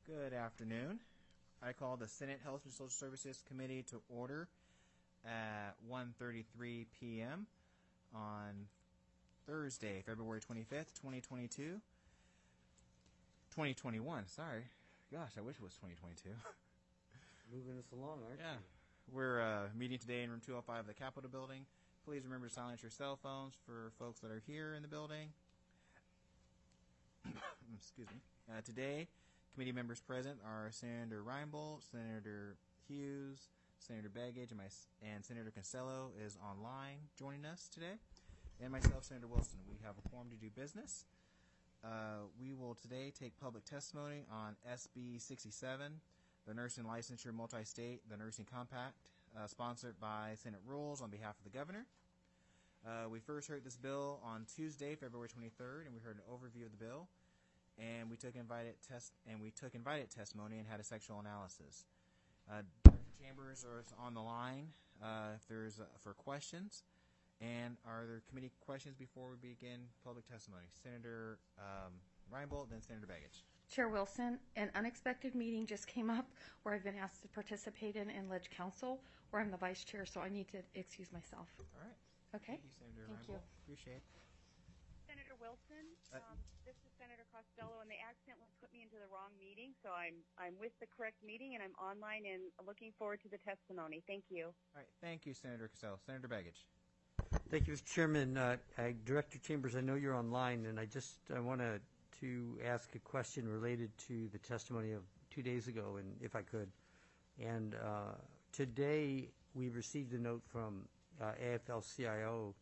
Good afternoon. I call the Senate Health and Social Services Committee to order at 1:33 p.m. on Thursday, February 25th, 2021. Sorry. Gosh, I wish it was 2022. Moving us along, aren't you? We're meeting today in room 205 of the Capitol building. Please remember to silence your cell phones for folks that are here in the building. Excuse me. Today, committee members present are Senator Reinbold, Senator Hughes, Senator Begich, and Senator Costello is online joining us today, and myself, Senator Wilson. We have a quorum to do business. We will today take public testimony on SB 67, the Nursing Licensure Multi-State, the Nursing Compact, sponsored by Senate Rules on behalf of the Governor. We first heard this bill on Tuesday, February 23rd, and we heard an overview of the bill. And we took invited testimony and had a sectional analysis. Director Chambers is on the line if there's for questions. And are there committee questions before we begin public testimony? Senator Reinbold, then Senator Begich. Chair Wilson, an unexpected meeting just came up where I've been asked to participate in Ledge Council, where I'm the vice chair, so I need to excuse myself. All right. Okay. Thank you, Senator Thank Reinbold. you. Appreciate it. Senator Wilson, this is Senator Costello, and they accidentally put me into the wrong meeting, so I'm with the correct meeting, and I'm online and looking forward to the testimony. Thank you. All right. Thank you, Senator Costello. Senator Begich. Thank you, Mr. Chairman. Director Chambers, I know you're online, and I wanted to ask a question related to the testimony of 2 days ago, and if I could. And today we received a note from AFL-CIO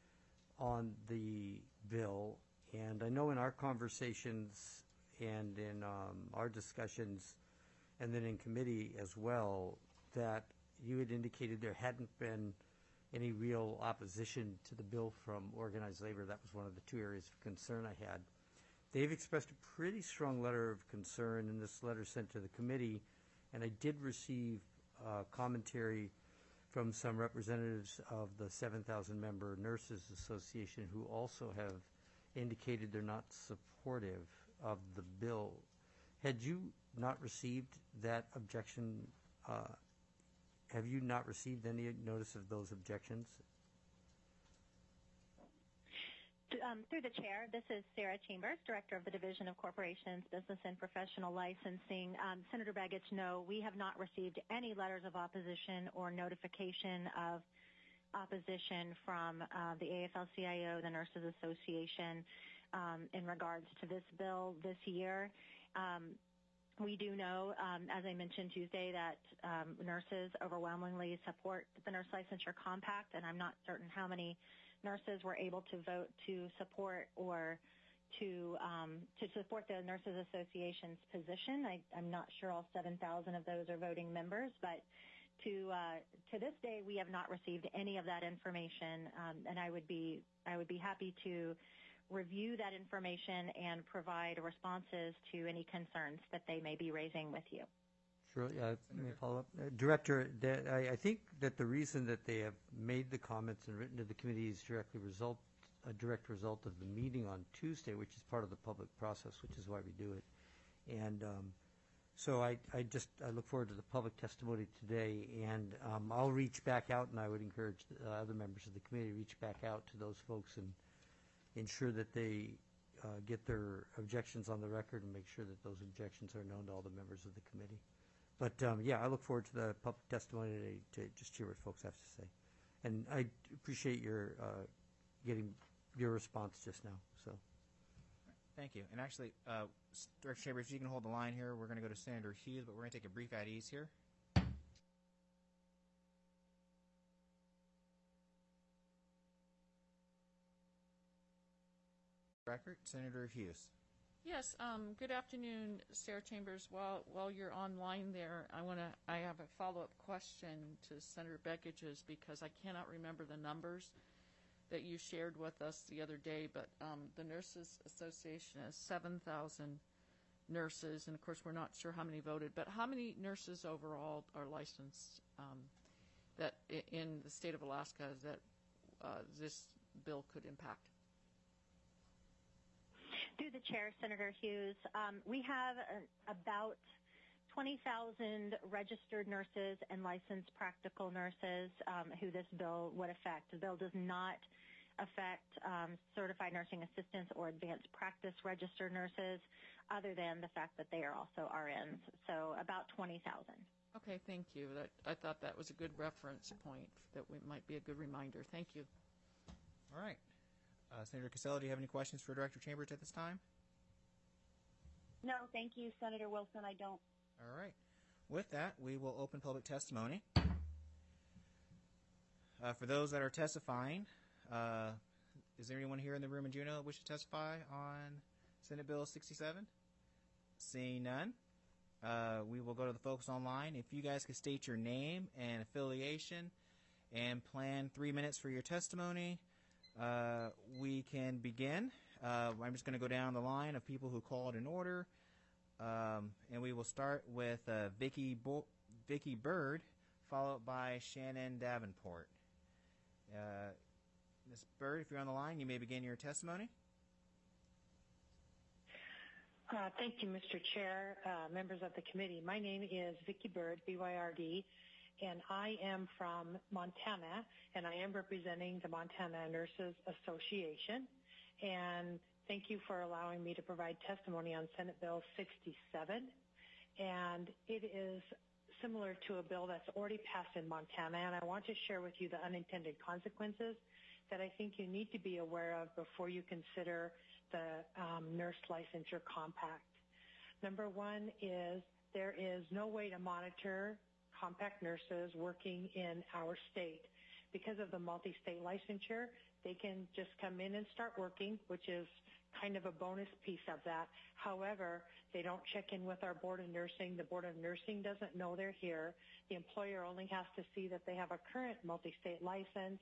on the bill, and I know in our conversations and in our discussions and then in committee as well that you had indicated there hadn't been any real opposition to the bill from organized labor. That was one of the two areas of concern I had. They've expressed a pretty strong letter of concern in this letter sent to the committee, and I did receive commentary from some representatives of the 7,000-member Nurses Association who also have indicated they're not supportive of the bill. Had you not received that objection? Have you not received any notice of those objections? Through the chair, this is Sarah Chambers, Director of the Division of Corporations, Business and Professional Licensing. Senator Begich, no, we have not received any letters of opposition or notification of opposition from the AFL-CIO, the Nurses Association, in regards to this bill this year. We do know, as I mentioned Tuesday, that nurses overwhelmingly support the Nurse Licensure Compact, and I'm not certain how many nurses were able to vote to support or to support the Nurses Association's position. I'm not sure all 7,000 of those are voting members, but to this day we have not received any of that information, and I would be happy to review that information and provide responses to any concerns that they may be raising with you. Sure. Let me follow up. Director, I think that the reason that they have made the comments and written to the committee is a direct result of the meeting on Tuesday, which is part of the public process, which is why we do it. And so I look forward to the public testimony today, and I'll reach back out, and I would encourage other members of the committee to reach back out to those folks and ensure that they get their objections on the record and make sure that those objections are known to all the members of the committee. But, yeah, I look forward to the public testimony today to just hear what folks have to say. And I appreciate your getting your response just now. So, Thank you. And actually, Director Chambers, if you can hold the line here, we're going to go to Senator Hughes, but we're going to take a brief at ease here. Record, Senator Hughes. Yes, good afternoon, Sarah Chambers. While you're online there, I have a follow-up question to Senator Begich's because I cannot remember the numbers that you shared with us the other day, but the Nurses Association has 7,000 nurses, and of course we're not sure how many voted, but how many nurses overall are licensed that in the state of Alaska that this bill could impact? Through the chair, Senator Hughes, we have about 20,000 registered nurses and licensed practical nurses who this bill would affect. The bill does not affect certified nursing assistants or advanced practice registered nurses, other than the fact that they are also RNs. So about 20,000. Okay, thank you. I thought that was a good reference point that might be a good reminder. Thank you. All right. Senator Costello, do you have any questions for Director Chambers at this time? No, thank you, Senator Wilson. I don't. All right. With that, we will open public testimony. For those that are testifying, is there anyone here in the room in Juneau that wishes to testify on Senate Bill 67? Seeing none, we will go to the folks online. If you guys could state your name and affiliation and plan 3 minutes for your testimony, we can begin. I'm just going to go down the line of people who called in order. And we will start with Vicky Bird, followed by Shannon Davenport. Ms. Bird, if you're on the line, you may begin your testimony. Thank you, Mr. Chair, members of the committee. My name is Vicky Bird, BYRD, and I am from Montana, and I am representing the Montana Nurses Association. And thank you for allowing me to provide testimony on Senate Bill 67. And it is similar to a bill that's already passed in Montana, and I want to share with you the unintended consequences that I think you need to be aware of before you consider the nurse licensure compact. Number one is there is no way to monitor compact nurses working in our state. Because of the multi-state licensure, they can just come in and start working, which is kind of a bonus piece of that. However, they don't check in with our Board of Nursing. The Board of Nursing doesn't know they're here. The employer only has to see that they have a current multi-state license,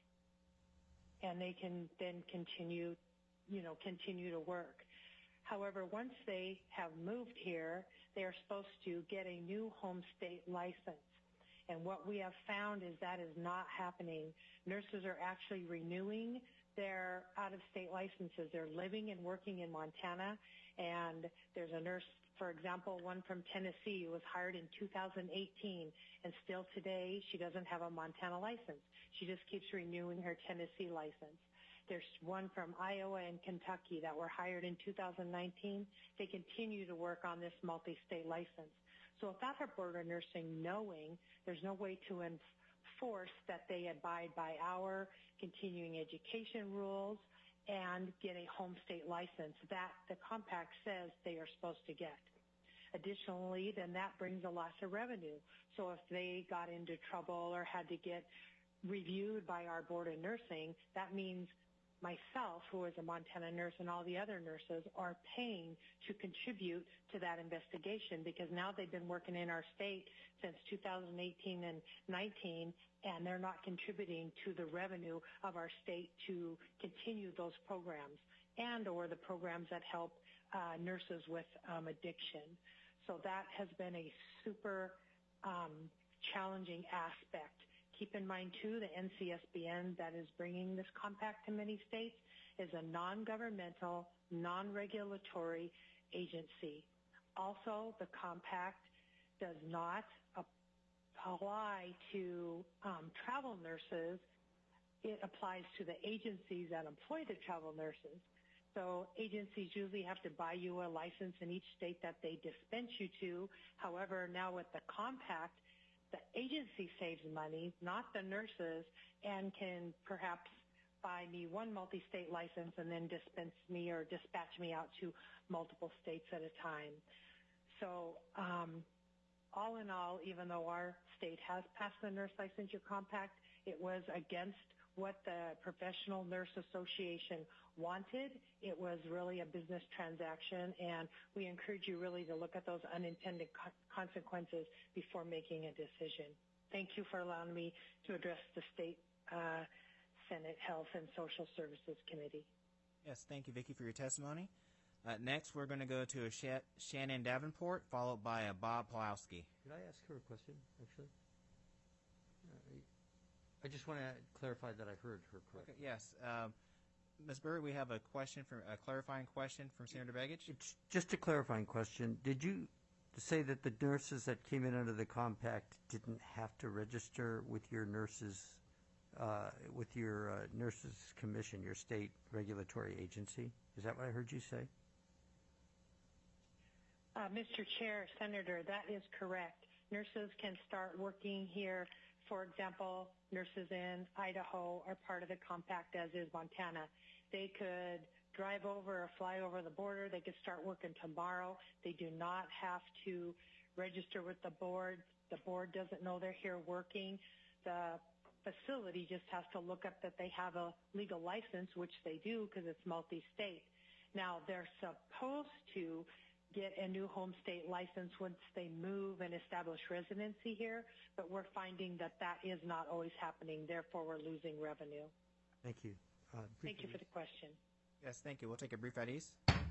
and they can then continue to work. However, once they have moved here, they are supposed to get a new home state license. And what we have found is that is not happening. Nurses are actually renewing their out-of-state licenses. They're living and working in Montana, and there's a nurse, for example, one from Tennessee who was hired in 2018, and still today she doesn't have a Montana license. She just keeps renewing her Tennessee license. There's one from Iowa and Kentucky that were hired in 2019. They continue to work on this multi-state license. So without our Board of Nursing knowing, there's no way to enforce that they abide by our continuing education rules and get a home state license that the compact says they are supposed to get. Additionally, then that brings a loss of revenue. So if they got into trouble or had to get reviewed by our Board of Nursing, that means myself, who is a Montana nurse, and all the other nurses are paying to contribute to that investigation, because now they've been working in our state since 2018 and 19, and they're not contributing to the revenue of our state to continue those programs and or the programs that help nurses with addiction. So that has been a super challenging aspect. Keep in mind, too, the NCSBN that is bringing this compact to many states is a non-governmental, non-regulatory agency. Also, the compact does not apply to travel nurses. It applies to the agencies that employ the travel nurses. So agencies usually have to buy you a license in each state that they dispense you to. However, now with the compact, the agency saves money, not the nurses, and can perhaps buy me one multi-state license and then dispense me or dispatch me out to multiple states at a time. So all in all, even though our state has passed the Nurse Licensure Compact, it was against what the Professional Nurse Association wanted. It was really a business transaction, and we encourage you really to look at those unintended consequences before making a decision. Thank you for allowing me to address the State Senate Health and Social Services Committee. Yes, thank you, Vicki, for your testimony. Next, we're going to go to Shannon Davenport, followed by Bob Pawlowski. Could I ask her a question, actually? I just want to clarify that I heard her correctly. Okay, yes. Ms. Bird, we have a clarifying question from Senator Begich. It's just a clarifying question. Did you say that the nurses that came in under the compact didn't have to register with your nurses commission, your state regulatory agency? Is that what I heard you say? Mr. Chair, Senator, that is correct. Nurses can start working here. For example, nurses in Idaho are part of the compact, as is Montana. They could drive over or fly over the border. They could start working tomorrow. They do not have to register with the board. The board doesn't know they're here working. The facility just has to look up that they have a legal license, which they do because it's multi-state. Now, they're supposed to get a new home state license once they move and establish residency here, but we're finding that that is not always happening. Therefore, we're losing revenue. Thank you. Thank you for the question. Yes, thank you. We'll take a brief IDs.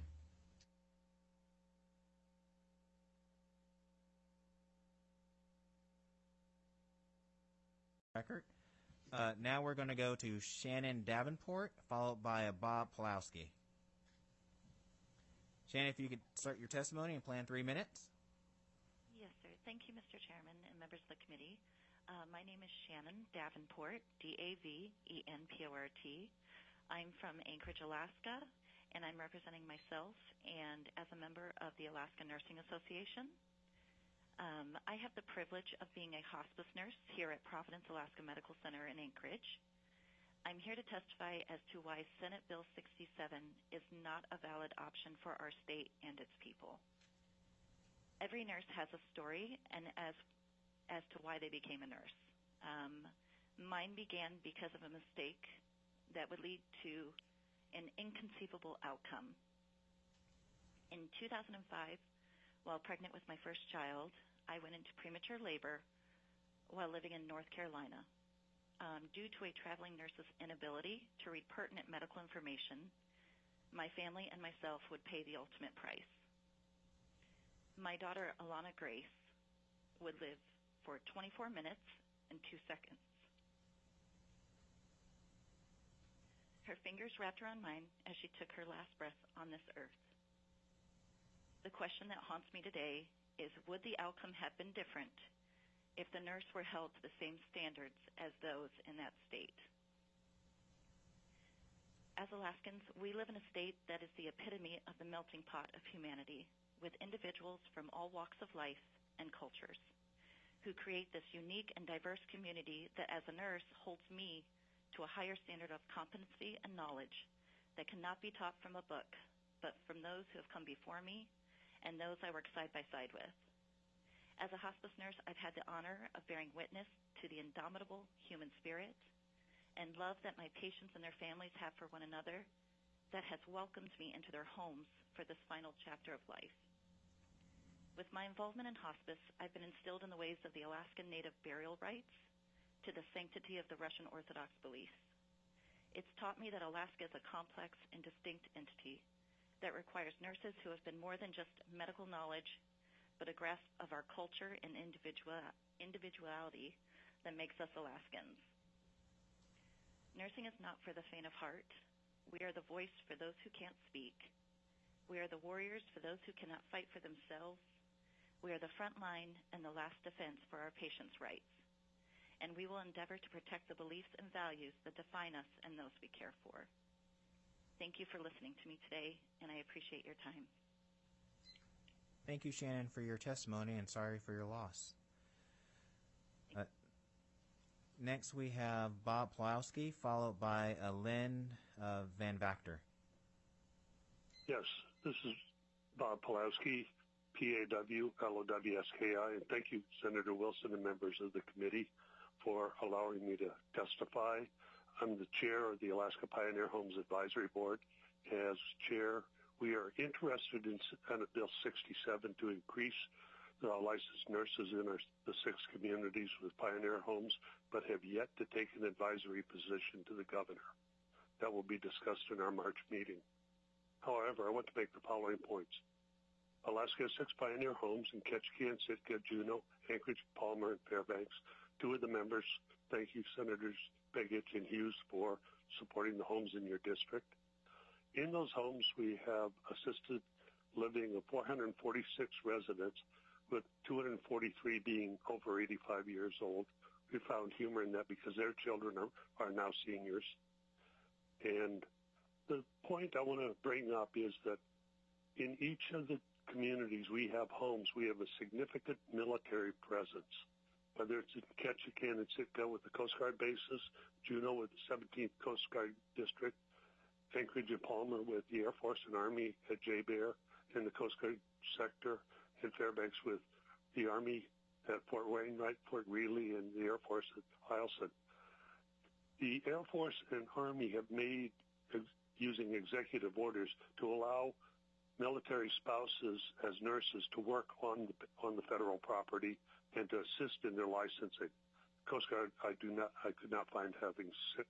Record. Now we're going to go to Shannon Davenport, followed by Bob Pulowski. Shannon, if you could start your testimony and plan 3 minutes. Yes, sir. Thank you, Mr. Chairman and members of the committee. My name is Shannon Davenport, Davenport. I'm from Anchorage, Alaska, and I'm representing myself and as a member of the Alaska Nursing Association. I have the privilege of being a hospice nurse here at Providence Alaska Medical Center in Anchorage. I'm here to testify as to why Senate Bill 67 is not a valid option for our state and its people. Every nurse has a story and as to why they became a nurse. Mine began because of a mistake that would lead to an inconceivable outcome. In 2005, while pregnant with my first child, I went into premature labor while living in North Carolina. Due to a traveling nurse's inability to read pertinent medical information, my family and myself would pay the ultimate price. My daughter, Alana Grace, would live for 24 minutes and 2 seconds. Her fingers wrapped around mine as she took her last breath on this earth. The question that haunts me today is, would the outcome have been different if the nurse were held to the same standards as those in that state? As Alaskans, we live in a state that is the epitome of the melting pot of humanity, with individuals from all walks of life and cultures who create this unique and diverse community that, as a nurse, holds me to a higher standard of competency and knowledge that cannot be taught from a book, but from those who have come before me and those I work side by side with. As a hospice nurse, I've had the honor of bearing witness to the indomitable human spirit and love that my patients and their families have for one another that has welcomed me into their homes for this final chapter of life. With my involvement in hospice, I've been instilled in the ways of the Alaskan Native burial rites to the sanctity of the Russian Orthodox beliefs. It's taught me that Alaska is a complex and distinct entity that requires nurses who have been more than just medical knowledge, but a grasp of our culture and individuality that makes us Alaskans. Nursing is not for the faint of heart. We are the voice for those who can't speak. We are the warriors for those who cannot fight for themselves. We are the front line and the last defense for our patients' rights. And we will endeavor to protect the beliefs and values that define us and those we care for. Thank you for listening to me today, and I appreciate your time. Thank you, Shannon, for your testimony, and sorry for your loss. Next, we have Bob Pulowski, followed by Lynn Van Vactor. Yes, this is Bob Pulowski, PAW-LOWSKI, and thank you, Senator Wilson and members of the committee, for allowing me to testify. I'm the chair of the Alaska Pioneer Homes Advisory Board. As chair, we are interested in Senate Bill 67 to increase the licensed nurses in the 6 communities with Pioneer homes, but have yet to take an advisory position to the governor. That will be discussed in our March meeting. However, I want to make the following points. Alaska has 6 Pioneer homes in Ketchikan, Sitka, Juneau, Anchorage, Palmer, and Fairbanks. 2 of the members, thank you, Senators Begich and Hughes, for supporting the homes in your district. In those homes, we have assisted living of 446 residents, with 243 being over 85 years old. We found humor in that because their children are now seniors. And the point I want to bring up is that in each of the communities we have homes, we have a significant military presence, whether it's in Ketchikan and Sitka with the Coast Guard bases, Juneau with the 17th Coast Guard District, Anchorage and Palmer with the Air Force and Army at J-Bear in the Coast Guard sector, and Fairbanks with the Army at Fort Wainwright, Fort Greely, and the Air Force at Eielson. The Air Force and Army have made, using executive orders, to allow military spouses as nurses to work on the federal property and to assist in their licensing. Coast Guard, I could not find having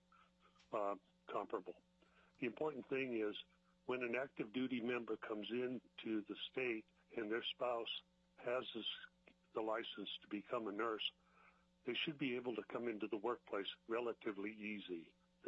comparable. The important thing is when an active duty member comes into the state and their spouse has the license to become a nurse, they should be able to come into the workplace relatively easy.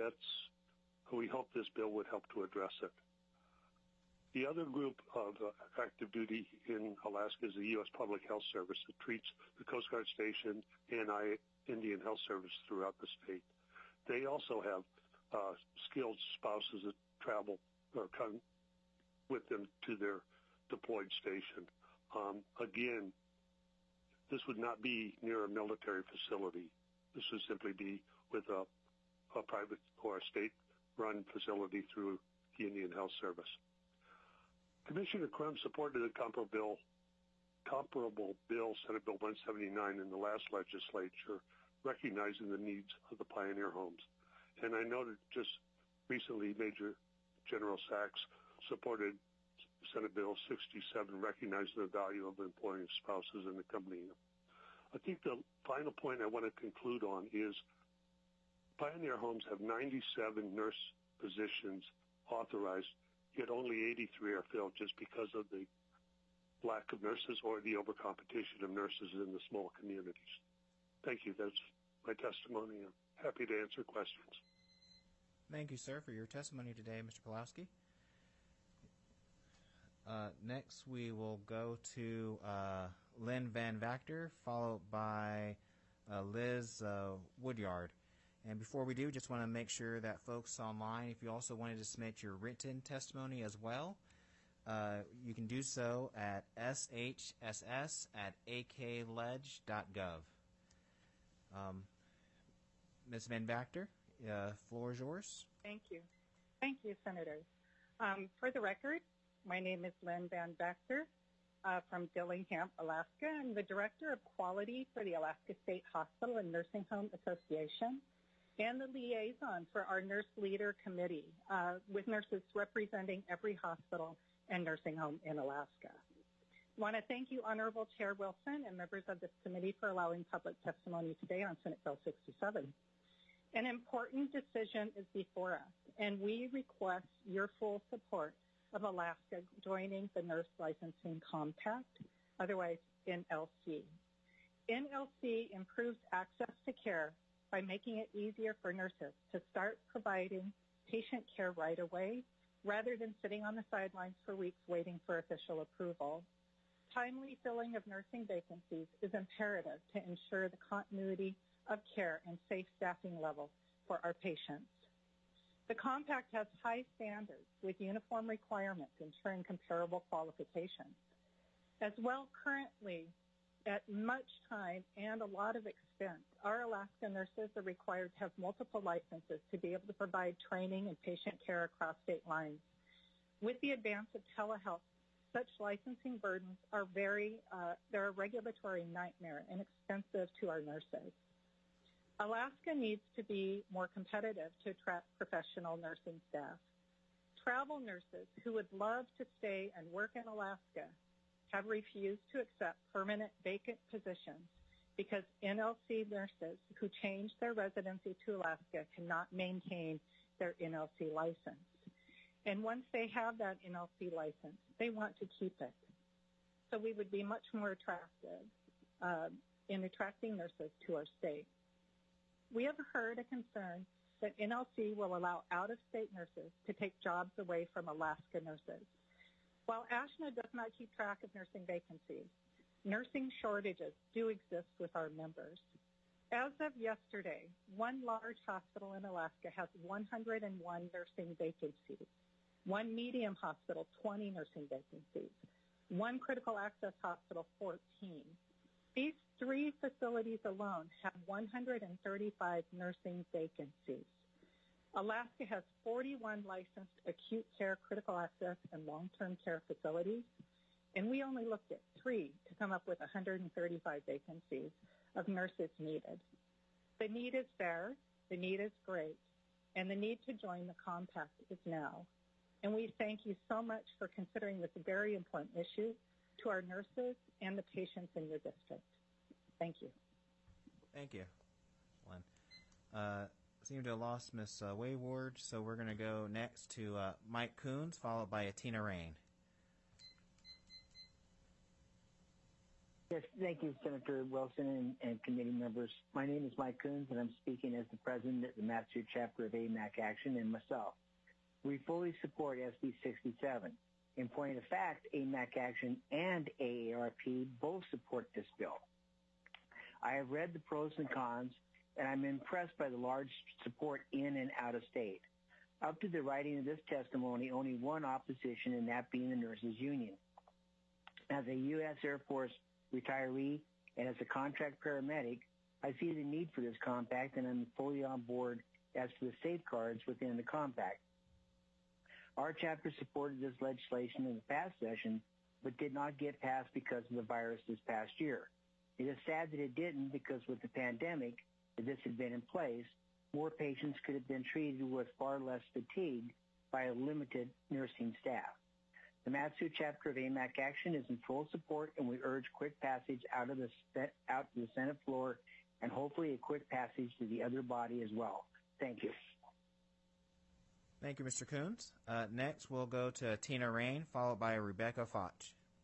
We hope this bill would help to address it. The other group of active duty in Alaska is the U.S. Public Health Service that treats the Coast Guard Station and Indian Health Service throughout the state. They also have skilled spouses that travel or come with them to their deployed station. Again, this would not be near a military facility. This would simply be with a private or a state-run facility through the Indian Health Service. Commissioner Crum supported a comparable bill, Senate Bill 179, in the last legislature, recognizing the needs of the pioneer homes. And I noted just recently Major General Sachs supported Senate Bill 67, recognizing the value of employing spouses and accompanying them. I think the final point I want to conclude on is pioneer homes have 97 nurse positions authorized, yet only 83 are filled just because of the lack of nurses or the overcompetition of nurses in the small communities. Thank you. That's my testimony. I'm happy to answer questions. Thank you, sir, for your testimony today, Mr. Pulowski. Next, we will go to Lynn Van Vactor, followed by Liz Woodyard. And before we do, just want to make sure that folks online, if you also wanted to submit your written testimony as well, you can do so at shss@akledge.gov. Ms. Van Vactor, floor is yours. Thank you. Thank you, Senators. For the record, my name is Lynn Van Vactor from Dillingham, Alaska. I'm the Director of Quality for the Alaska State Hospital and Nursing Home Association and the liaison for our Nurse Leader Committee with nurses representing every hospital and nursing home in Alaska. I want to thank you, Honorable Chair Wilson, and members of this committee for allowing public testimony today on Senate Bill 67. An important decision is before us, and we request your full support of Alaska joining the Nurse Licensing Compact, otherwise NLC. NLC improves access to care by making it easier for nurses to start providing patient care right away rather than sitting on the sidelines for weeks waiting for official approval. Timely filling of nursing vacancies is imperative to ensure the continuity of care and safe staffing levels for our patients. The compact has high standards with uniform requirements ensuring comparable qualifications. As well, currently, at much time and a lot of expense, our Alaska nurses are required to have multiple licenses to be able to provide training and patient care across state lines. With the advance of telehealth, such licensing burdens are they're a regulatory nightmare and expensive to our nurses. Alaska needs to be more competitive to attract professional nursing staff. Travel nurses who would love to stay and work in Alaska have refused to accept permanent vacant positions because NLC nurses who change their residency to Alaska cannot maintain their NLC license. And once they have that NLC license, they want to keep it. So we would be much more attractive in attracting nurses to our state. We have heard a concern that NLC will allow out-of-state nurses to take jobs away from Alaska nurses. While ASHNA does not keep track of nursing vacancies, nursing shortages do exist with our members. As of yesterday, one large hospital in Alaska has 101 nursing vacancies, one medium hospital, 20 nursing vacancies, one critical access hospital, 14. These three facilities alone have 135 nursing vacancies. Alaska has 41 licensed acute care, critical access, and long-term care facilities, and we only looked at 3 to come up with 135 vacancies of nurses needed. The need is there, the need is great, and the need to join the compact is now. And we thank you so much for considering this very important issue to our nurses and the patients in your district. Thank you. Thank you, Lynn. Seem to have lost Miss Wayward, so we're going to go next to Mike Coons, followed by Tina Rain. Yes, thank you, Senator Wilson and committee members. My name is Mike Coons, and I'm speaking as the president of the Massachusetts chapter of AMAC Action and myself. We fully support SB 67. In point of fact, AMAC Action and AARP both support this bill. I have read the pros and cons, and I'm impressed by the large support in and out of state. Up to the writing of this testimony, only one opposition, and that being the Nurses Union. As a U.S. Air Force retiree and as a contract paramedic, I see the need for this compact, and I'm fully on board as to the safeguards within the compact. Our chapter supported this legislation in the past session, but did not get passed because of the virus this past year. It is sad that it didn't, because with the pandemic, if this had been in place, more patients could have been treated with far less fatigue by a limited nursing staff. The Matsu chapter of AMAC Action is in full support, and we urge quick passage out to the Senate floor, and hopefully a quick passage to the other body as well. Thank you. Thank you, Mr. Coons. Next, we'll go to Tina Rain, followed by Rebecca Foch.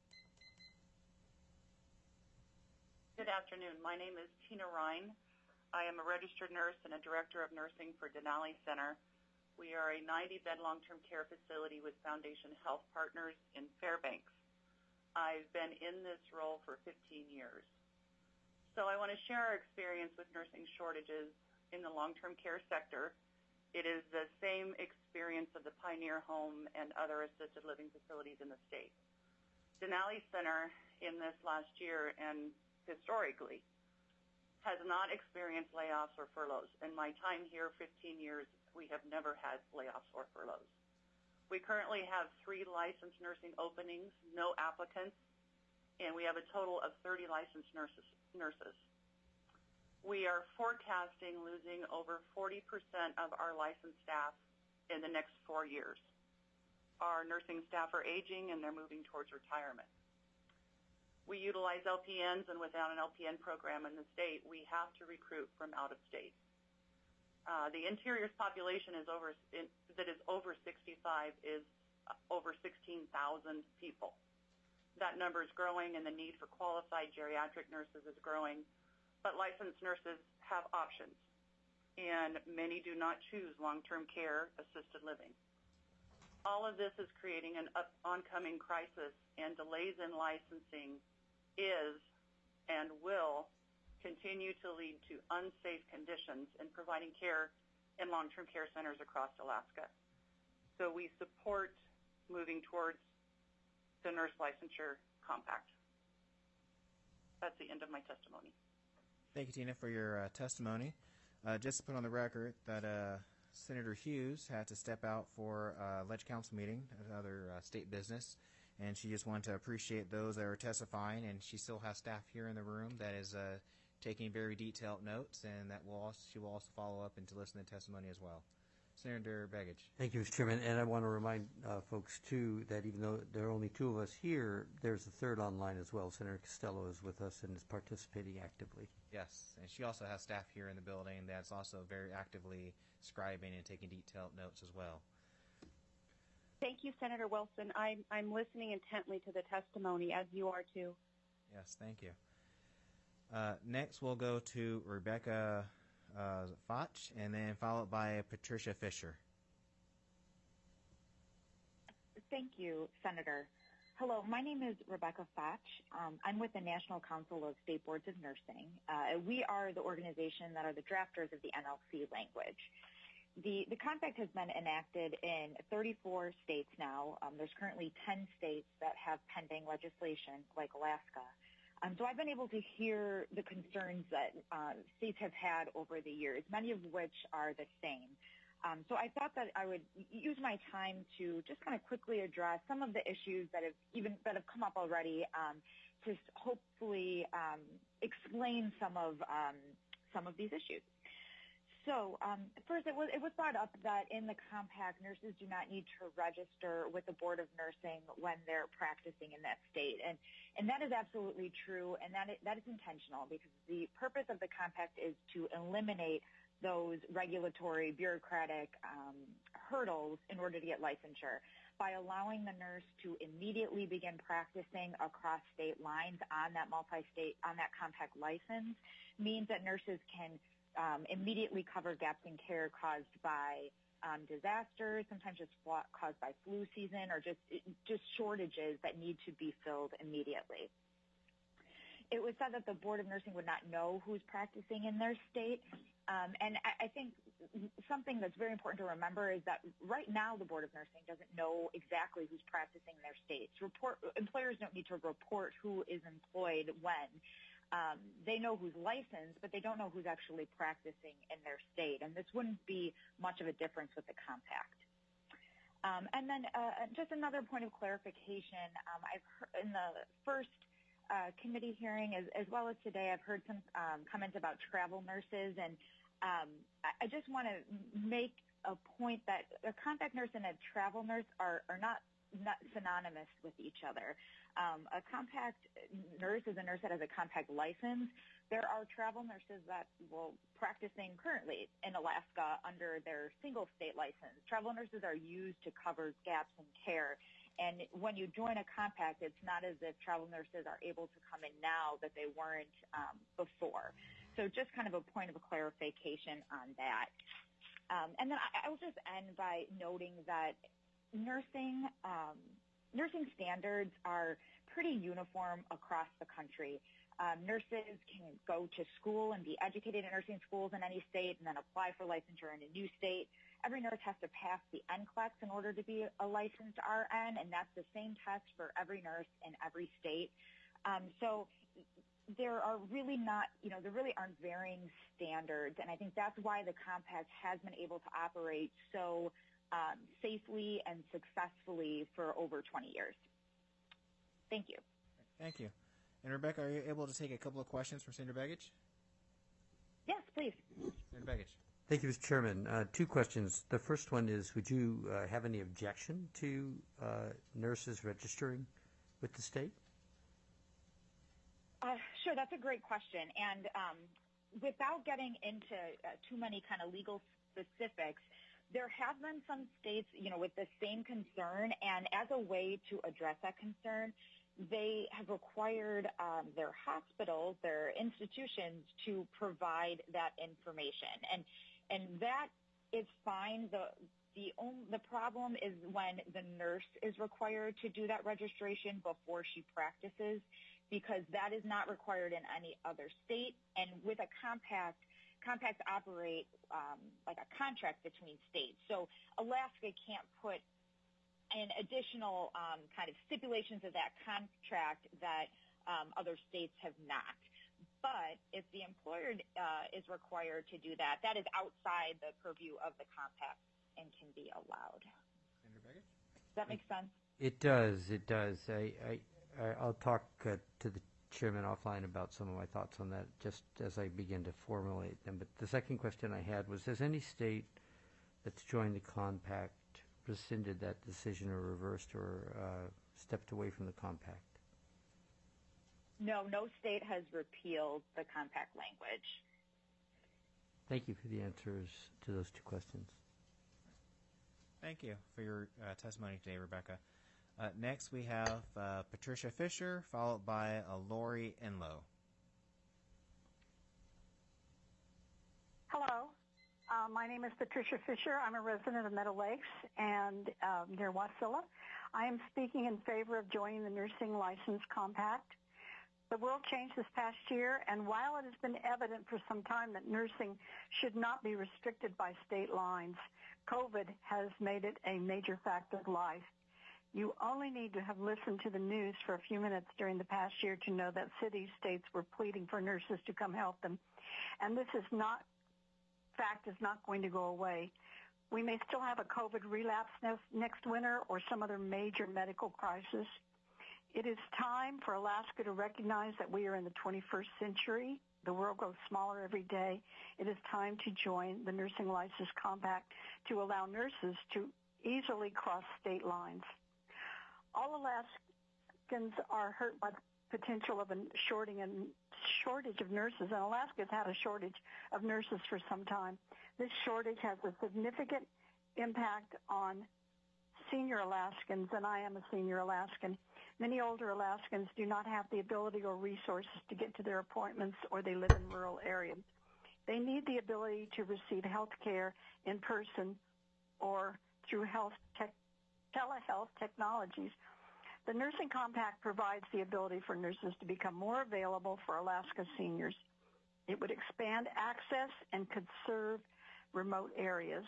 Good afternoon. My name is Tina Ryan. I am a registered nurse and a director of nursing for Denali Center. We are a 90-bed long-term care facility with Foundation Health Partners in Fairbanks. I've been in this role for 15 years. So I want to share our experience with nursing shortages in the long-term care sector. It is the same experience of the Pioneer Home and other assisted living facilities in the state. Denali Center in this last year and historically has not experienced layoffs or furloughs. In my time here, 15 years, we have never had layoffs or furloughs. We currently have 3 licensed nursing openings, no applicants, and we have a total of 30 licensed nurses. We are forecasting losing over 40% of our licensed staff in the next 4 years. Our nursing staff are aging and they're moving towards retirement. We utilize LPNs, and without an LPN program in the state, we have to recruit from out of state. The interior's population that is over 65 is over 16,000 people. That number is growing, and the need for qualified geriatric nurses is growing. But licensed nurses have options, and many do not choose long-term care assisted living. All of this is creating an oncoming crisis, and delays in licensing is and will continue to lead to unsafe conditions in providing care in long-term care centers across Alaska. So we support moving towards the nurse licensure compact. That's the end of my testimony. Thank you, Tina, for your testimony. Just to put on the record that Senator Hughes had to step out for a Ledge Council meeting, another state business, and she just wanted to appreciate those that are testifying, and she still has staff here in the room that is taking very detailed notes, and that she will also follow up and to listen to testimony as well. Senator Begich. Thank you, Mr. Chairman. And I want to remind folks, too, that even though there are only 2 of us here, there's a third online as well. Senator Costello is with us and is participating actively. Yes, and she also has staff here in the building that's also very actively scribing and taking detailed notes as well. Thank you, Senator Wilson. I'm listening intently to the testimony, as you are too. Yes, thank you. Next, we'll go to Rebecca Foch, and then followed by Patricia Fisher. Thank you, Senator. Hello, my name is Rebecca Foch. I'm with the National Council of State Boards of Nursing. We are the organization that are the drafters of the NLC language. The compact has been enacted in 34 states now. There's currently 10 states that have pending legislation, like Alaska. So I've been able to hear the concerns that states have had over the years, many of which are the same. So I thought that I would use my time to just kind of quickly address some of the issues that have come up already, to hopefully explain some of these issues. So first, it was brought up that in the compact, nurses do not need to register with the Board of Nursing when they're practicing in that state, and that is absolutely true, and that is intentional, because the purpose of the compact is to eliminate those regulatory, bureaucratic hurdles in order to get licensure by allowing the nurse to immediately begin practicing across state lines on that compact license means that nurses can immediately cover gaps in care caused by disasters, sometimes just caused by flu season, or just shortages that need to be filled immediately. It was said that the Board of Nursing would not know who's practicing in their state, and I think something that's very important to remember is that right now the Board of Nursing doesn't know exactly who's practicing in their states. Employers don't need to report who is employed when. They know who's licensed, but they don't know who's actually practicing in their state, and this wouldn't be much of a difference with the compact. And then just another point of clarification, I've heard in the first committee hearing, as well as today, I've heard some comments about travel nurses, and I just want to make a point that a compact nurse and a travel nurse are not synonymous with each other. A compact nurse is a nurse that has a compact license. There are travel nurses that will practicing currently in Alaska under their single state license. Travel nurses are used to cover gaps in care. And when you join a compact, it's not as if travel nurses are able to come in now that they weren't before. So just kind of a point of clarification on that. And then I will just end by noting that nursing standards are pretty uniform across the country. Nurses can go to school and be educated in nursing schools in any state and then apply for licensure in a new state. Every nurse has to pass the NCLEX in order to be a licensed RN, and that's the same test for every nurse in every state. So there are really there really aren't varying standards, and I think that's why the compact has been able to operate so safely and successfully for over 20 years. Thank you. Thank you. And Rebecca, are you able to take a couple of questions from Senator Begich? Yes, please. Senator Begich. Thank you, Mr. Chairman. Two questions. The first one is, would you have any objection to nurses registering with the state? Sure, that's a great question. And without getting into too many kind of legal specifics, there have been some states, with the same concern, and as a way to address that concern, they have required their hospitals, their institutions, to provide that information, and that is fine. The problem is when the nurse is required to do that registration before she practices, because that is not required in any other state. And with a compact, compacts operate like a contract between states. So Alaska can't put in additional kind of stipulations of that contract that other states have not. But if the employer is required to do that, that is outside the purview of the compact and can be allowed. Senator Begich? Does that make sense? It does. It does. I'll talk to the chairman offline about some of my thoughts on that just as I begin to formulate them. But the second question I had was, has any state that's joined the compact rescinded that decision or reversed or stepped away from the compact? No state has repealed the compact language. Thank you for the answers to those two questions. Thank you for your testimony today, Rebecca. Next, we have Patricia Fisher, followed by Lori Enlow. Hello. My name is Patricia Fisher. I'm a resident of Meadow Lakes and near Wasilla. I am speaking in favor of joining the Nursing License Compact. The world changed this past year, and while it has been evident for some time that nursing should not be restricted by state lines, COVID has made it a major fact of life. You only need to have listened to the news for a few minutes during the past year to know that cities, states were pleading for nurses to come help them. And this fact is not going to go away. We may still have a COVID relapse next winter or some other major medical crisis. It is time for Alaska to recognize that we are in the 21st century. The world grows smaller every day. It is time to join the Nursing License Compact to allow nurses to easily cross state lines. All Alaskans are hurt by the potential of a shortage of nurses, and Alaska has had a shortage of nurses for some time. This shortage has a significant impact on senior Alaskans, and I am a senior Alaskan. Many older Alaskans do not have the ability or resources to get to their appointments, or they live in rural areas. They need the ability to receive health care in person or through telehealth technologies. The Nursing Compact provides the ability for nurses to become more available for Alaska seniors. It would expand access and could serve remote areas.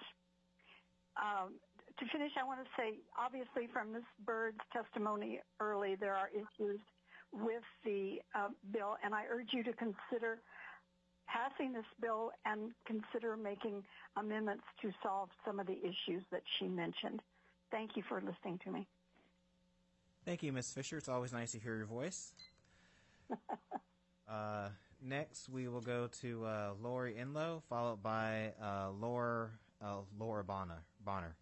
To finish, I want to say, obviously, from Ms. Bird's testimony early, there are issues with the bill, and I urge you to consider passing this bill and consider making amendments to solve some of the issues that she mentioned. Thank you for listening to me. Thank you, Ms. Fisher. It's always nice to hear your voice. Next, we will go to Lori Enlow, followed by Laura Bonner.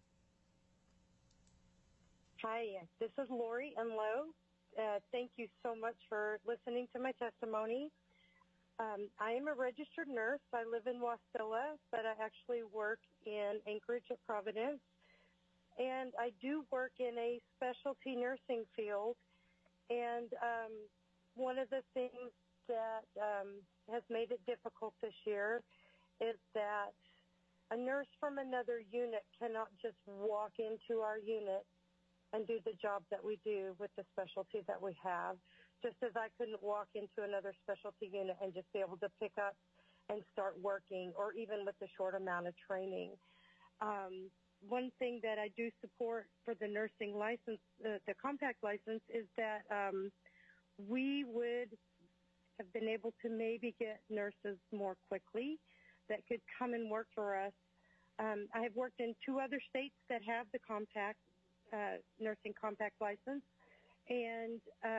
Hi, this is Lori Enlow. Thank you so much for listening to my testimony. I am a registered nurse. I live in Wasilla, but I actually work in Anchorage at Providence. And I do work in a specialty nursing field. And one of the things that has made it difficult this year is that a nurse from another unit cannot just walk into our unit and do the job that we do with the specialty that we have, just as I couldn't walk into another specialty unit and just be able to pick up and start working, or even with a short amount of training. One thing that I do support for the nursing license, the compact license, is that we would have been able to maybe get nurses more quickly that could come and work for us. I have worked in 2 other states that have the compact nursing compact license, and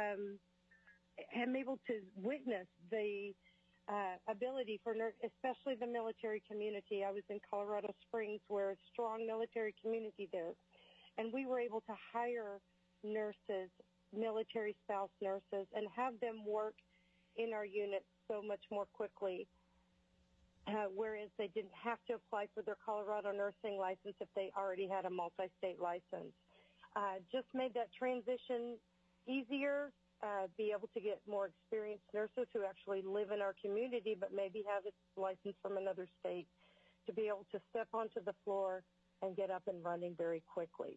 am able to witness the ability for especially the military community. I was in Colorado Springs, where a strong military community there, and we were able to hire nurses, military spouse nurses, and have them work in our unit so much more quickly, whereas they didn't have to apply for their Colorado nursing license if they already had a multi-state license. Just made that transition easier, be able to get more experienced nurses who actually live in our community but maybe have a license from another state to be able to step onto the floor and get up and running very quickly.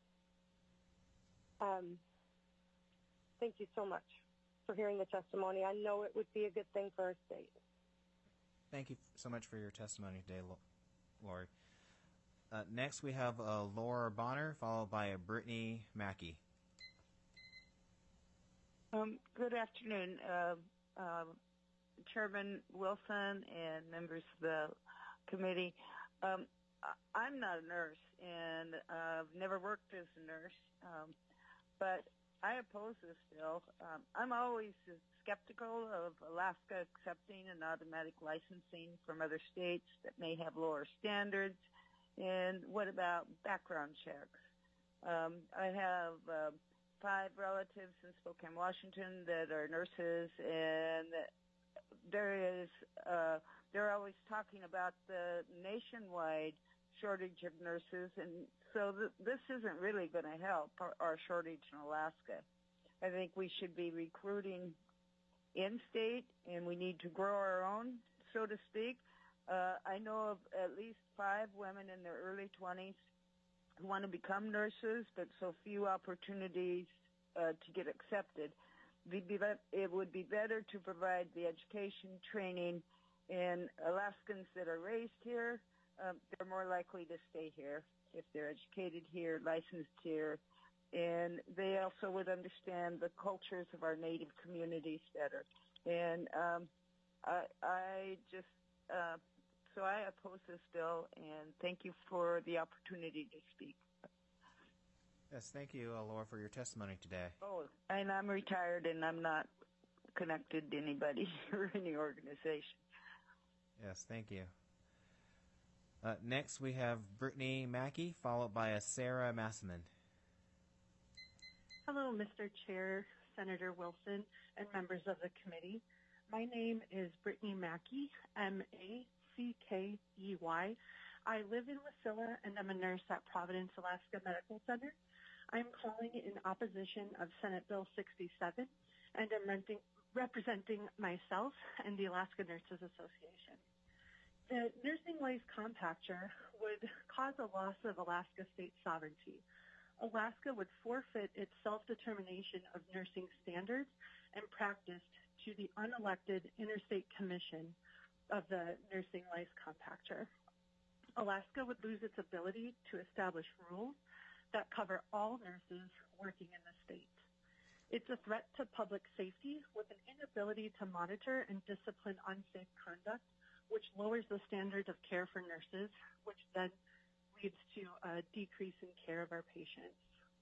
Thank you so much for hearing the testimony. I know it would be a good thing for our state. Thank you so much for your testimony today, Lori. Next, we have Laura Bonner, followed by Brittany Mackey. Good afternoon, Chairman Wilson and members of the committee. I'm not a nurse, and I've never worked as a nurse, but I oppose this bill. I'm always skeptical of Alaska accepting an automatic licensing from other states that may have lower standards. And what about background checks? I have 5 relatives in Spokane, Washington that are nurses, and they're always talking about the nationwide shortage of nurses, and so this isn't really going to help our shortage in Alaska. I think we should be recruiting in-state, and we need to grow our own, so to speak. I know of at least 5 women in their early 20s who want to become nurses, but so few opportunities to get accepted. It would be better to provide the education training, and Alaskans that are raised here, they're more likely to stay here if they're educated here, licensed here, and they also would understand the cultures of our native communities better. And so I oppose this bill, and thank you for the opportunity to speak. Yes, thank you, Laura, for your testimony today. Oh, and I'm retired, and I'm not connected to anybody or any organization. Yes, thank you. Next, we have Brittany Mackey, followed by Sarah Massaman. Hello, Mr. Chair, Senator Wilson, and members of the committee. My name is Brittany Mackey, Mackey. I live in Wasilla, and I'm a nurse at Providence, Alaska Medical Center. I'm calling in opposition of Senate Bill 67, and I'm representing myself and the Alaska Nurses Association. The Nursing Life Compacture would cause a loss of Alaska state sovereignty. Alaska would forfeit its self-determination of nursing standards and practice to the unelected Interstate Commission of the Nursing Life Compacture. Alaska would lose its ability to establish rules that cover all nurses working in the state. It's a threat to public safety with an inability to monitor and discipline unsafe conduct, which lowers the standard of care for nurses, which then leads to a decrease in care of our patients.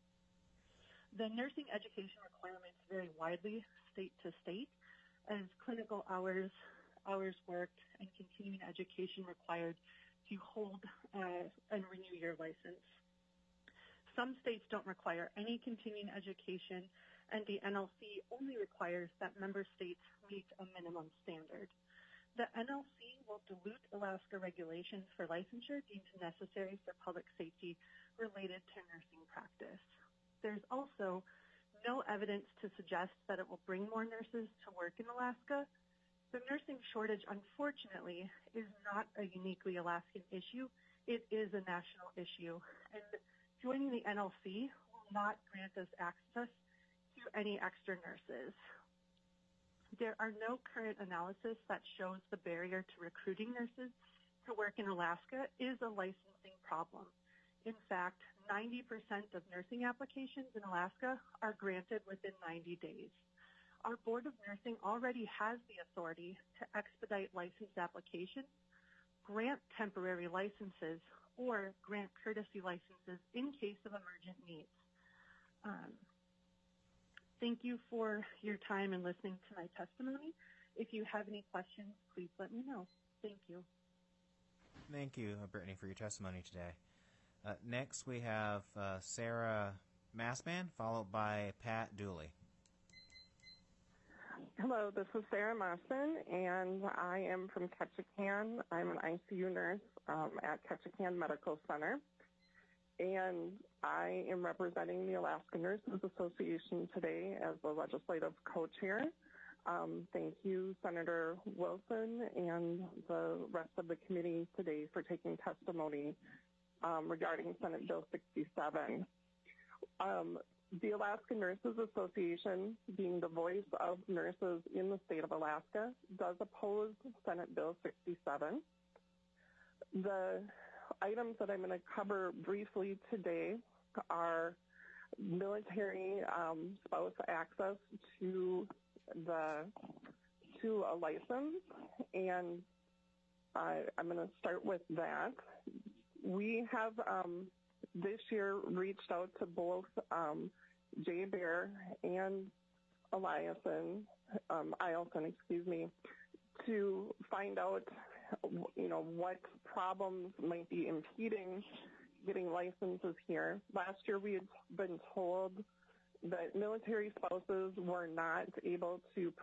The nursing education requirements vary widely state to state, as clinical hours worked, and continuing education required to hold and renew your license. Some states don't require any continuing education, and the NLC only requires that member states meet a minimum standard. The NLC will dilute Alaska regulations for licensure deemed necessary for public safety related to nursing practice. There's also no evidence to suggest that it will bring more nurses to work in Alaska. The nursing shortage, unfortunately, is not a uniquely Alaskan issue. It is a national issue, and joining the NLC will not grant us access to any extra nurses. There are no current analysis that shows the barrier to recruiting nurses to work in Alaska is a licensing problem. In fact, 90% of nursing applications in Alaska are granted within 90 days. Our Board of Nursing already has the authority to expedite license applications, grant temporary licenses, or grant courtesy licenses in case of emergent needs. Thank you for your time and listening to my testimony. If you have any questions, please let me know. Thank you. Thank you, Brittany, for your testimony today. Next, we have Sarah Massman, followed by Pat Dooley. Hello, this is Sarah Massman, and I am from Ketchikan. I'm an ICU nurse at Ketchikan Medical Center, and I am representing the Alaska Nurses Association today as the legislative co-chair. Thank you, Senator Wilson, and the rest of the committee today for taking testimony regarding Senate Bill 67. The Alaska Nurses Association, being the voice of nurses in the state of Alaska, does oppose Senate Bill 67. The items that I'm going to cover briefly today are military spouse access to a license, and I'm going to start with that. We have this year reached out to both Jay Bear and Eielson, to find out, what problems might be impeding getting licenses here. Last year we had been told that military spouses were not able to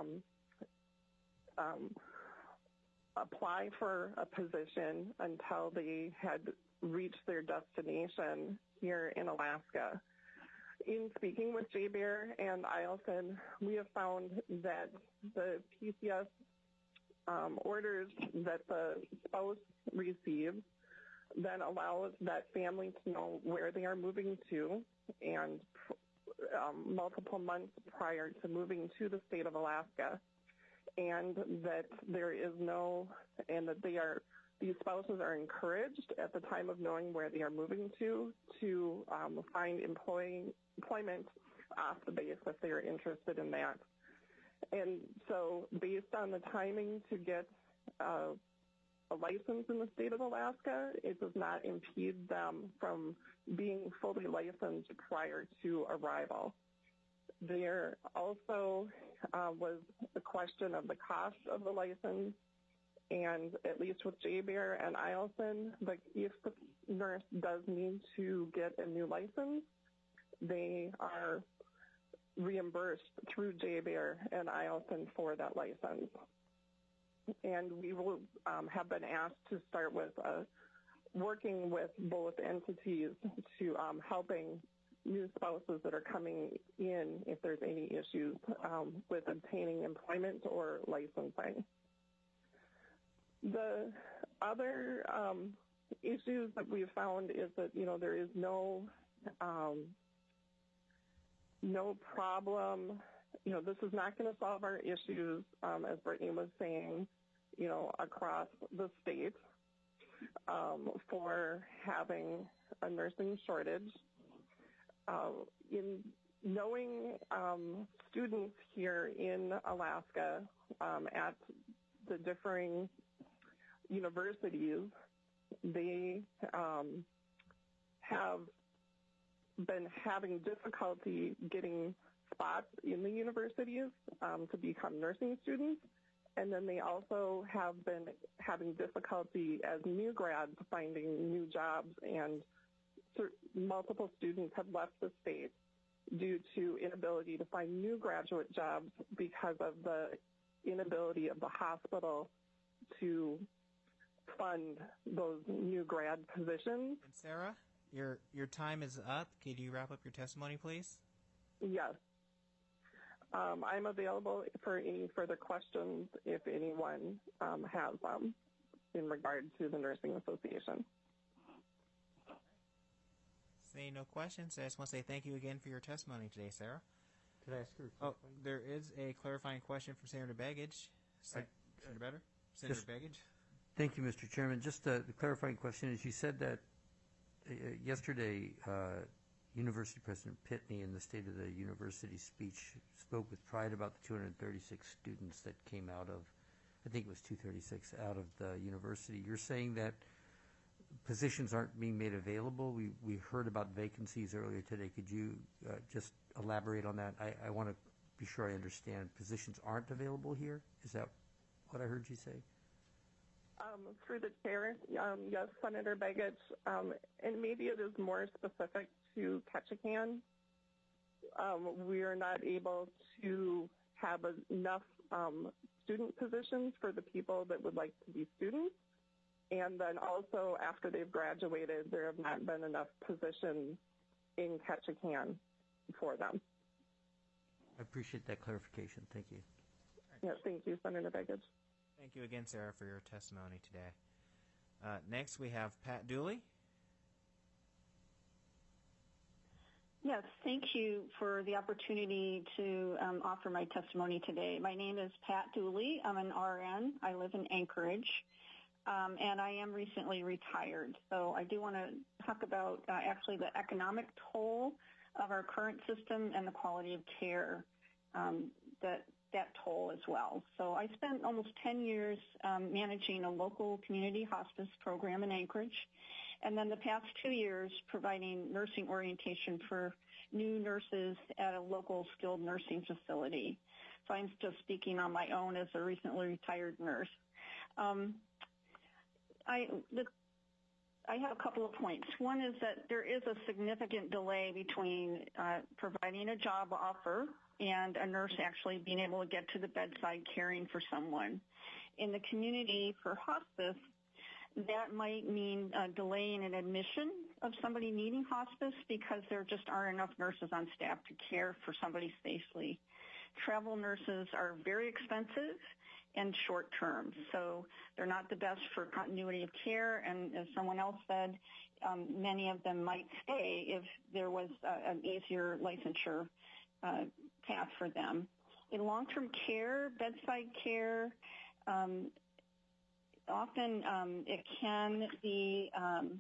apply for a position until they had reached their destination here in Alaska. In speaking with Jay Bear and Eielson, we have found that the PCS orders that the spouse receives then allows that family to know where they are moving to, and multiple months prior to moving to the state of Alaska, and that there is and that these spouses are encouraged at the time of knowing where they are moving to find employment off the base if they are interested in that. And so based on the timing to get a license in the state of Alaska, it does not impede them from being fully licensed prior to arrival. There also was the question of the cost of the license, and at least with JBER and IELTS, if the nurse does need to get a new license, they are reimbursed through JBER and IELTS for that license. And we will have been asked to start with working with both entities to helping new spouses that are coming in if there's any issues with obtaining employment or licensing. The other issues that we've found is that, there is no problem. This is not going to solve our issues, as Brittany was saying, across the state for having a nursing shortage. In knowing students here in Alaska at the differing universities, they have been having difficulty getting spots in the universities to become nursing students. And then they also have been having difficulty as new grads finding new jobs, and multiple students have left the state due to inability to find new graduate jobs because of the inability of the hospital to fund those new grad positions. And Sarah, your time is up. Could you wrap up your testimony, please? Yes. I'm available for any further questions if anyone has them in regard to the Nursing Association. Seeing no questions, I just want to say thank you again for your testimony today, Sarah. Could I ask her? There is a clarifying question from Senator Begich. Senator Begich. Thank you, Mr. Chairman. Just the clarifying question is, you said that yesterday University President Pitney in the State of the University speech spoke with pride about the 236 students that came out of, I think it was 236, out of the university. You're saying that positions aren't being made available? We heard about vacancies earlier today. Could you just elaborate on that? I want to be sure I understand. Positions aren't available here? Is that what I heard you say? Through the chair, yes, Senator Begich, and maybe it is more specific to Ketchikan. We are not able to have enough student positions for the people that would like to be students. And then also after they've graduated, there have not been enough positions in Ketchikan for them. I appreciate that clarification. Thank you. Yes, thank you, Senator Begich. Thank you again, Sarah, for your testimony today. Next, we have Pat Dooley. Yes, thank you for the opportunity to offer my testimony today. My name is Pat Dooley. I'm an RN. I live in Anchorage, and I am recently retired. So I do want to talk about actually the economic toll of our current system and the quality of care that toll as well. So I spent almost 10 years managing a local community hospice program in Anchorage, and then the past 2 years providing nursing orientation for new nurses at a local skilled nursing facility. So I'm just speaking on my own as a recently retired nurse. I have a couple of points. One is that there is a significant delay between providing a job offer and a nurse actually being able to get to the bedside caring for someone. In the community for hospice, that might mean delaying an admission of somebody needing hospice because there just aren't enough nurses on staff to care for somebody safely. travel nurses are very expensive and short term, so they're not the best for continuity of care, and as someone else said, many of them might stay if there was an easier licensure path for them. In long-term care, bedside care, often it can be,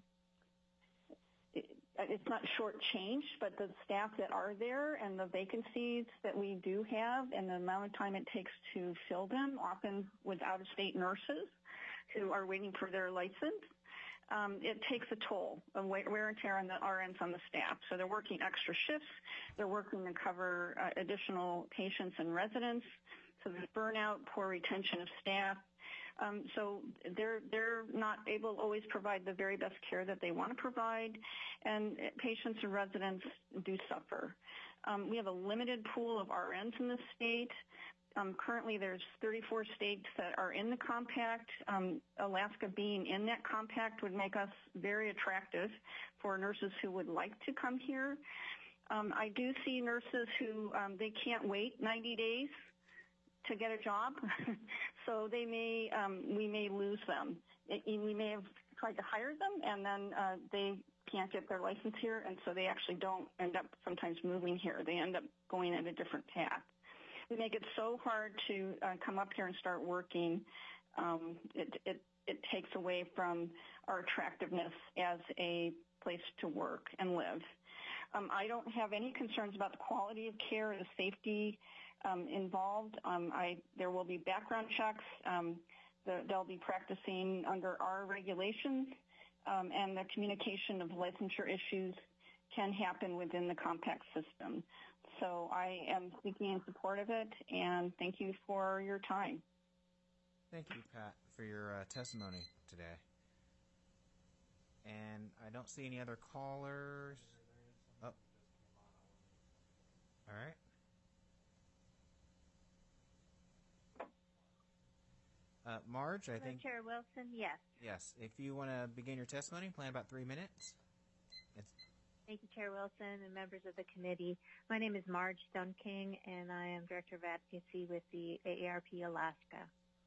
it's not shortchanged, but the staff that are there and the vacancies that we do have and the amount of time it takes to fill them, often with out-of-state nurses who are waiting for their license, it takes a toll of wear and tear on the RNs on the staff. So they're working extra shifts. They're working to cover additional patients and residents. So there's burnout, poor retention of staff. So they're not able to always provide the very best care that they want to provide, and patients and residents do suffer. We have a limited pool of RNs in the state. Currently, there's 34 states that are in the compact. Alaska being in that compact would make us very attractive for nurses who would like to come here. I do see nurses who they can't wait 90 days to get a job, so we may lose them. We may have tried to hire them, and then they can't get their license here, and so they actually don't end up sometimes moving here. They end up going in a different path. We make it so hard to come up here and start working. It takes away from our attractiveness as a place to work and live. I don't have any concerns about the quality of care or the safety involved. There will be background checks. They'll be practicing under our regulations, and the communication of licensure issues can happen within the compact system. So I am speaking in support of it, and thank you for your time. Thank you, Pat, for your testimony today. And I don't see any other callers. Oh. All right. Marge, I think. Chair Wilson, yes. Yes. If you want to begin your testimony, plan about 3 minutes. Thank you, Chair Wilson and members of the committee. My name is Marge Stoneking, and I am Director of Advocacy with the AARP Alaska.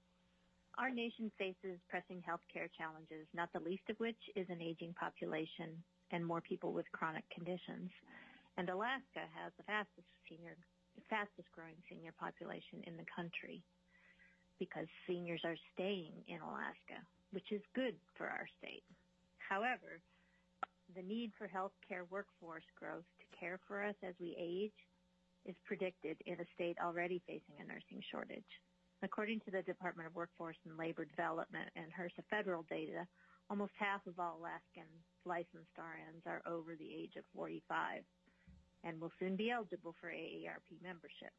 Our nation faces pressing health care challenges, not the least of which is an aging population and more people with chronic conditions. And Alaska has the fastest growing senior population in the country, because seniors are staying in Alaska, which is good for our state. However, the need for healthcare workforce growth to care for us as we age is predicted in a state already facing a nursing shortage. According to the Department of Workforce and Labor Development and HRSA federal data, almost half of all Alaskan licensed RNs are over the age of 45 and will soon be eligible for AARP membership.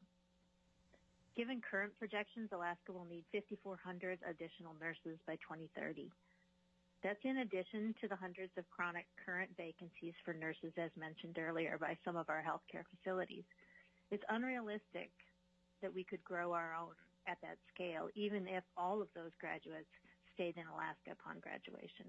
Given current projections, Alaska will need 5,400 additional nurses by 2030. That's in addition to the hundreds of chronic current vacancies for nurses, as mentioned earlier by some of our healthcare facilities. It's unrealistic that we could grow our own at that scale, even if all of those graduates stayed in Alaska upon graduation.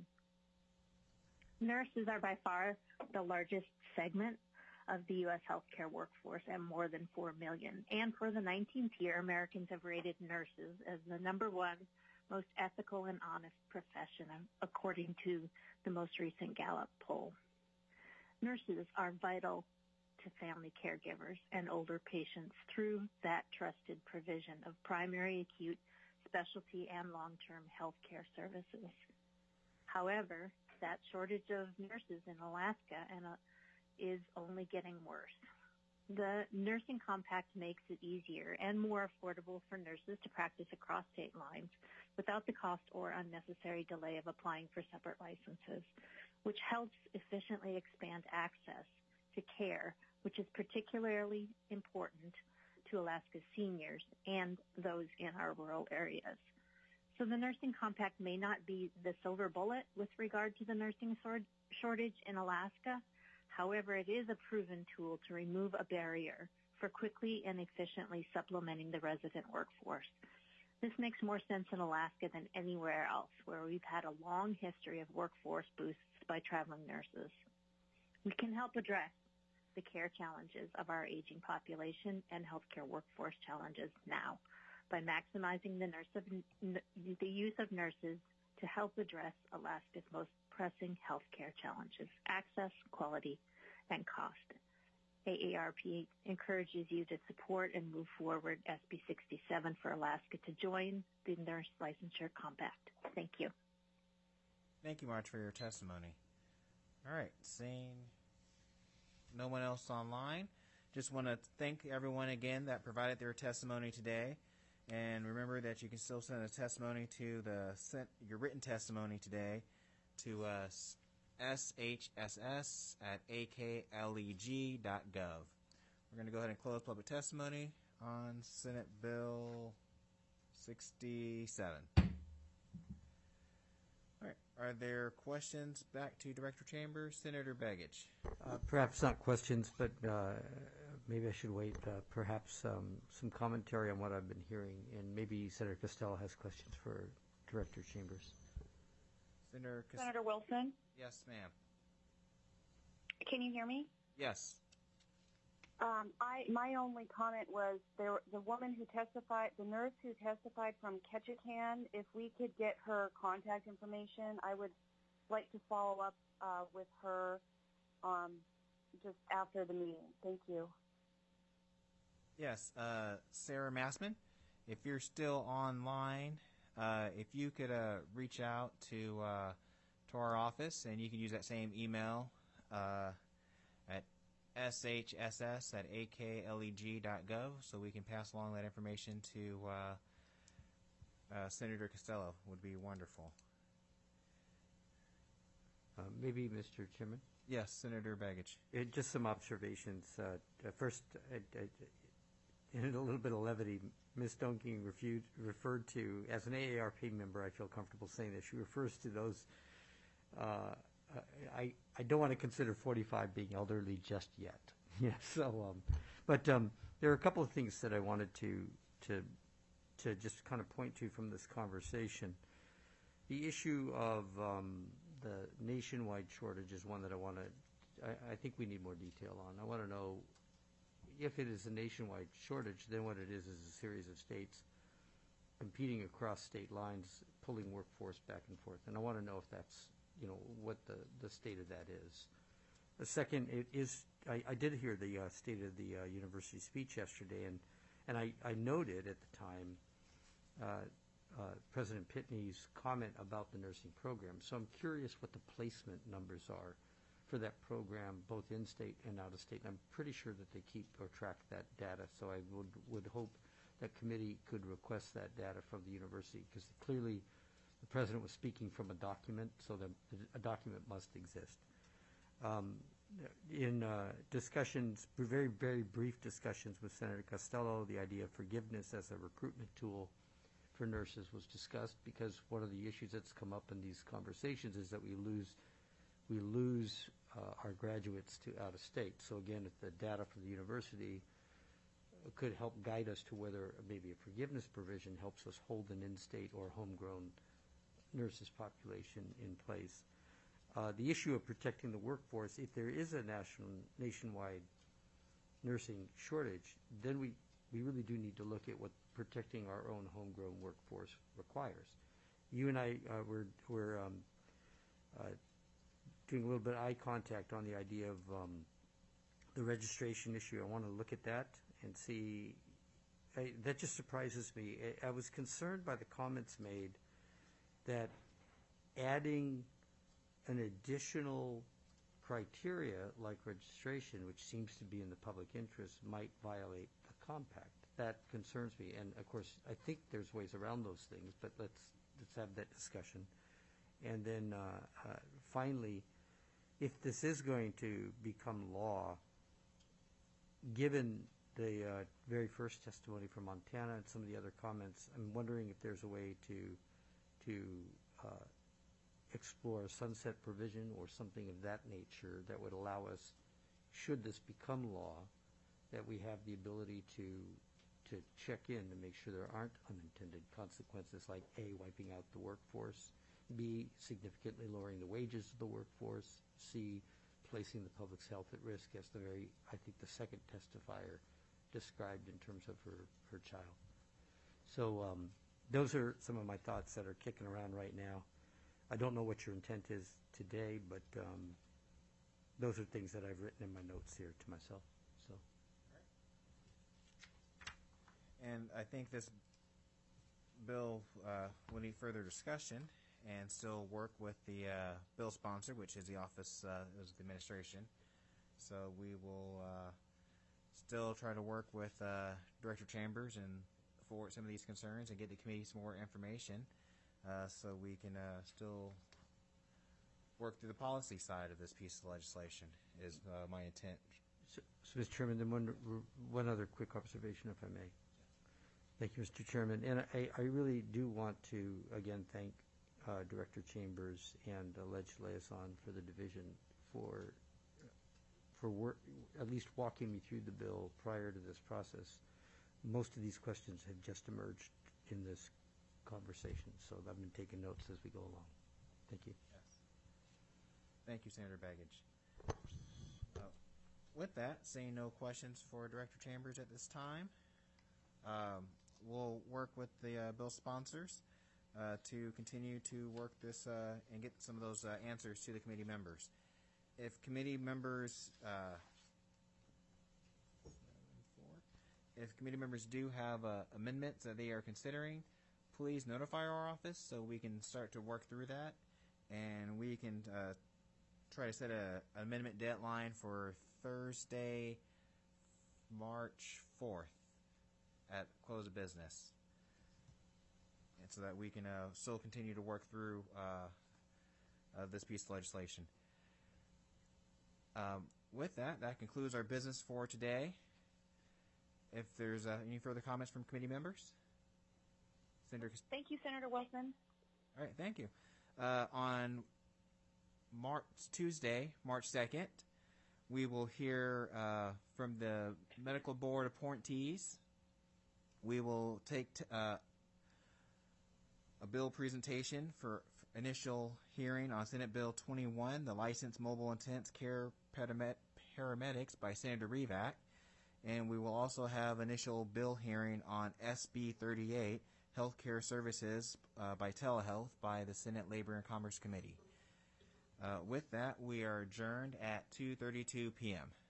Nurses are by far the largest segment of the U.S. healthcare workforce at more than 4 million. And for the 19th year, Americans have rated nurses as the number one most ethical and honest profession, according to the most recent Gallup poll. Nurses are vital to family caregivers and older patients through that trusted provision of primary, acute, specialty, and long-term health care services. However, that shortage of nurses in Alaska is only getting worse. The Nursing Compact makes it easier and more affordable for nurses to practice across state lines without the cost or unnecessary delay of applying for separate licenses, which helps efficiently expand access to care, which is particularly important to Alaska's seniors and those in our rural areas. So the Nursing Compact may not be the silver bullet with regard to the nursing shortage in Alaska. However, it is a proven tool to remove a barrier for quickly and efficiently supplementing the resident workforce. This makes more sense in Alaska than anywhere else, where we've had a long history of workforce boosts by traveling nurses. We can help address the care challenges of our aging population and healthcare workforce challenges now by maximizing the use of nurses to help address Alaska's most pressing healthcare challenges: access, quality, and cost. AARP encourages you to support and move forward SB 67 for Alaska to join the Nurse Licensure Compact. Thank you. Thank you, Marge, for your testimony. All right, seeing no one else online, just want to thank everyone again that provided their testimony today. And remember that you can still send a testimony to your written testimony today to shss@akleg.gov. We're going to go ahead and close public testimony on Senate Bill 67. All right. Are there questions back to Director Chambers? Senator Begich. Perhaps not questions, but maybe I should wait. Perhaps some commentary on what I've been hearing, and maybe Senator Costello has questions for Director Chambers. Senator Wilson? Yes, ma'am. Can you hear me? Yes. My only comment was the woman who testified, the nurse who testified from Ketchikan, if we could get her contact information, I would like to follow up with her just after the meeting. Thank you. Yes, Sarah Massman, if you're still online, if you could reach out to our office, and you can use that same email at shss@akleg.gov, so we can pass along that information to Senator Costello. Would be wonderful. Maybe, Mr. Chairman? Yes, Senator Begich. Just some observations. First, in a little bit of levity, Ms. Dunking referred to, as an AARP member, I feel comfortable saying that she refers to those. I don't want to consider 45 being elderly just yet. Yeah. So, but there are a couple of things that I wanted to just kind of point to from this conversation. The issue of the nationwide shortage is one that I think we need more detail on. I want to know if it is a nationwide shortage, then what it is a series of states competing across state lines, pulling workforce back and forth. And I want to know if that's, what the state of that is. The second, I did hear the state of the university speech yesterday, and I noted at the time President Pitney's comment about the nursing program. So I'm curious what the placement numbers are for that program, both in-state and out-of-state. I'm pretty sure that they keep or track that data, so I would hope that committee could request that data from the university, because clearly the president was speaking from a document, so a document must exist. In discussions, very, very brief discussions with Senator Costello, the idea of forgiveness as a recruitment tool for nurses was discussed, because one of the issues that's come up in these conversations is that we lose our graduates to out of state. So again, if the data from the university could help guide us to whether maybe a forgiveness provision helps us hold an in-state or homegrown nurses population in place. The issue of protecting the workforce, if there is a nationwide nursing shortage, then we really do need to look at what protecting our own homegrown workforce requires. You and I were doing a little bit of eye contact on the idea of the registration issue. I want to look at that and see. That just surprises me. I was concerned by the comments made that adding an additional criteria like registration, which seems to be in the public interest, might violate the compact. That concerns me, and of course I think there's ways around those things, but let's have that discussion. And then finally, if this is going to become law, given the very first testimony from Montana and some of the other comments, I'm wondering if there's a way to explore a sunset provision or something of that nature that would allow us, should this become law, that we have the ability to check in to make sure there aren't unintended consequences, like A, wiping out the workforce, B, significantly lowering the wages of the workforce, C, placing the public's health at risk, as I think the second testifier described in terms of her child. So those are some of my thoughts that are kicking around right now. I don't know what your intent is today, but those are things that I've written in my notes here to myself. So. And I think this bill will need further discussion and still work with the bill sponsor, which is the Office of the Administration. So we will still try to work with Director Chambers and forward some of these concerns and get the committee some more information so we can still work through the policy side of this piece of legislation is my intent. So, Mr. Chairman, then one other quick observation, if I may. Thank you, Mr. Chairman. And I really do want to, again, thank Director Chambers and alleged liaison for the division for work, at least walking me through the bill prior to this process. Most of these questions have just emerged in this conversation, so I've been taking notes as we go along. Thank you. Yes. Thank you, Senator Baggage. With that, seeing no questions for Director Chambers at this time, we'll work with the bill sponsors to continue to work this and get some of those answers to the committee members. If committee members do have amendments that they are considering, please notify our office so we can start to work through that, and we can try to set an amendment deadline for Thursday, March 4th at close of business, and so that we can still continue to work through this piece of legislation. With that, that concludes our business for today. If there's any further comments from committee members? Thank you, Senator Wilson. All right, thank you. On Tuesday, March 2nd, we will hear from the medical board appointees. We will take a bill presentation for initial hearing on Senate Bill 21, the Licensed Mobile Intensive Care Paramedics by Senator Revak. And we will also have initial bill hearing on SB 38, Healthcare Services by Telehealth by the Senate Labor and Commerce Committee. With that, we are adjourned at 2:32 p.m.